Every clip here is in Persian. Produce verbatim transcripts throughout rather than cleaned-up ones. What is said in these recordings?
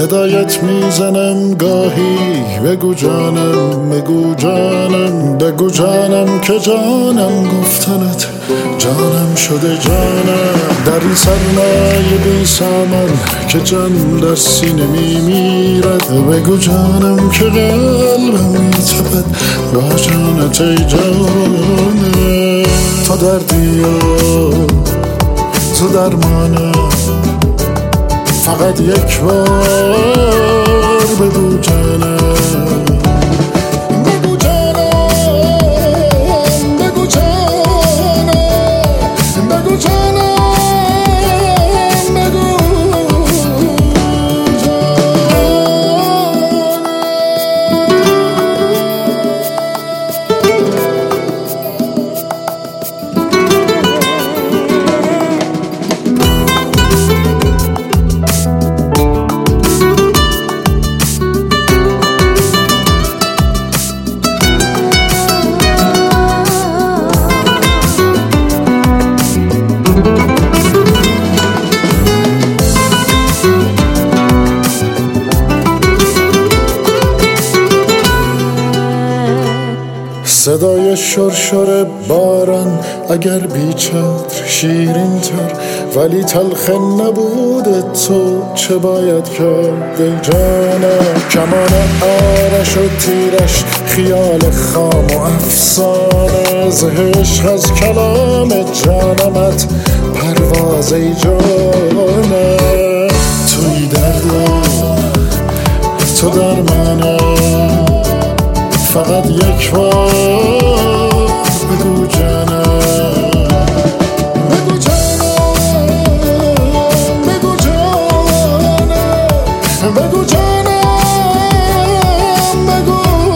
صدایت میزنم گاهی بگو جانم بگو جانم بگو جانم که جانم گفتنت جانم شده جانم در این سرمایه بی سامان که جان در سینه میمیرد بگو جانم که قلبم میتپد با جانت ای جانم تو دردی و تو درمانم فقط یک بار بگو جانم بگو جانم بگو جانم بگو جانم بگو صدای شرشر باران اگر بیچتر شیرین تر ولی تلخ نبود تو چه باید کرد ای جانم کمان آرش و تیرش خیال خام و افسانه از عشق از کلام جانمت پرواز ای جانم توی درد تو درمانم فقط یک بار بگو جانم بگو جانم بگو جانم بگو جانم بگو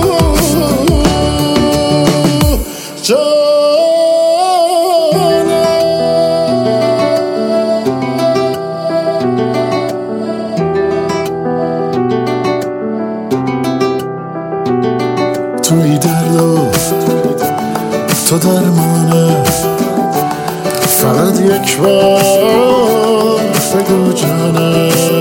توی درد و تو درمانه فقط یک بار بگو جانم